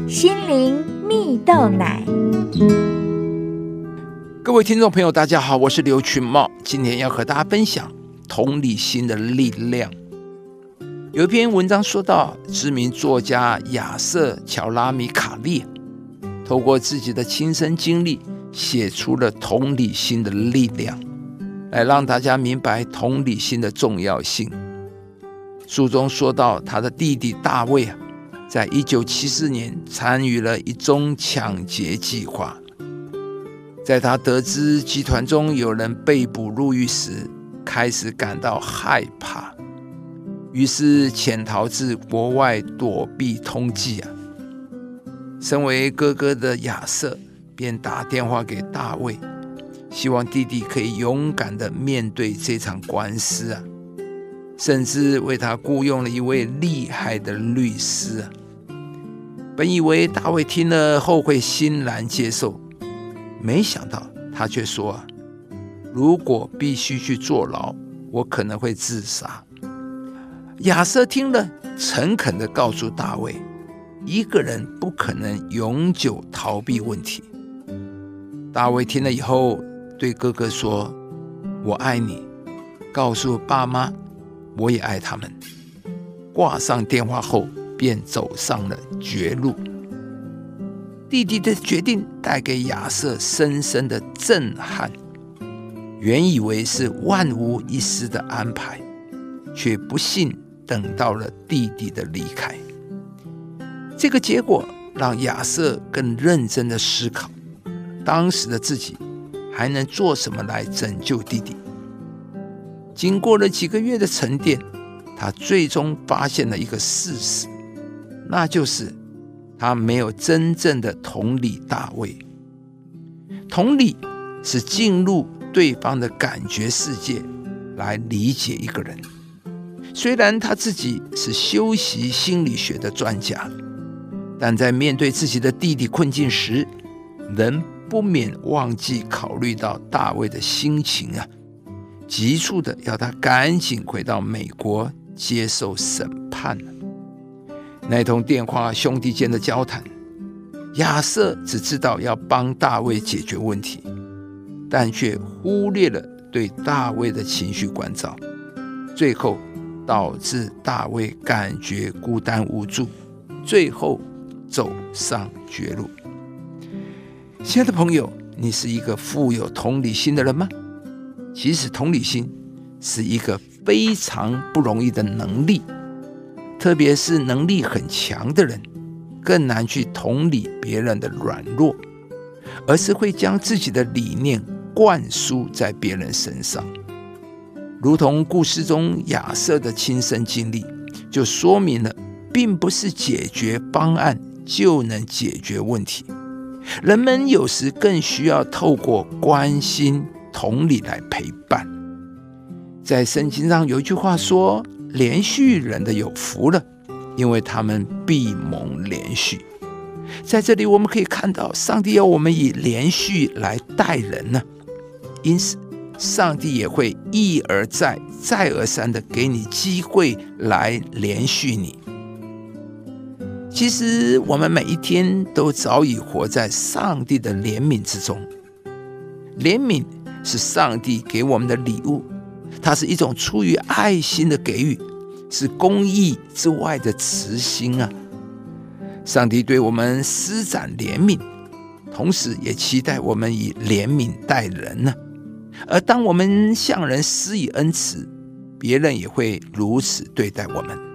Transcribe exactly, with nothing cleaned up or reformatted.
心灵蜜豆奶。 各位听众朋友大家好，我是刘群茂，今天要和大家分享同理心的力量。有一篇文章说到，知名作家亚瑟·乔拉米卡利透过自己的亲身经历写出了同理心的力量，来让大家明白同理心的重要性。书中说到，他的弟弟大卫啊，在一九七四年参与了一宗抢劫计划。在他得知集团中有人被捕入狱时，开始感到害怕，于是潜逃至国外躲避通缉啊。身为哥哥的亚瑟便打电话给大卫，希望弟弟可以勇敢地面对这场官司啊，甚至为他雇佣了一位厉害的律师啊。本以为大卫听了后会欣然接受，没想到他却说啊，如果必须去坐牢，我可能会自杀。亚瑟听了，诚恳地告诉大卫，一个人不可能永久逃避问题。大卫听了以后对哥哥说，我爱你，告诉爸妈我也爱他们。挂上电话后便走上了绝路。弟弟的决定带给亚瑟深深的震撼，原以为是万无一失的安排，却不幸等到了弟弟的离开。这个结果让亚瑟更认真的思考，当时的自己还能做什么来拯救弟弟。经过了几个月的沉淀，他最终发现了一个事实，那就是他没有真正的同理大卫。同理是进入对方的感觉世界来理解一个人。虽然他自己是修习心理学的专家，但在面对自己的弟弟困境时，仍不免忘记考虑到大卫的心情啊，急促的要他赶紧回到美国接受审判。那通电话兄弟间的交谈，亚瑟只知道要帮大卫解决问题，但却忽略了对大卫的情绪关照，最后导致大卫感觉孤单无助，最后走上绝路。亲爱的朋友，你是一个富有同理心的人吗？其实同理心是一个非常不容易的能力，特别是能力很强的人，更难去同理别人的软弱，而是会将自己的理念灌输在别人身上。如同故事中亚瑟的亲身经历，就说明了并不是解决方案就能解决问题，人们有时更需要透过关心、同理来陪伴。在圣经上有一句话说，连续人的有福了，因为他们必蒙连续。在这里我们可以看到，上帝要我们以连续来待人呢，因此上帝也会一而再再而三的给你机会来连续你。其实我们每一天都早已活在上帝的怜悯之中。怜悯是上帝给我们的礼物，它是一种出于爱心的给予，是公义之外的慈心啊！上帝对我们施展怜悯，同时也期待我们以怜悯待人呢。而当我们向人施以恩慈，别人也会如此对待我们。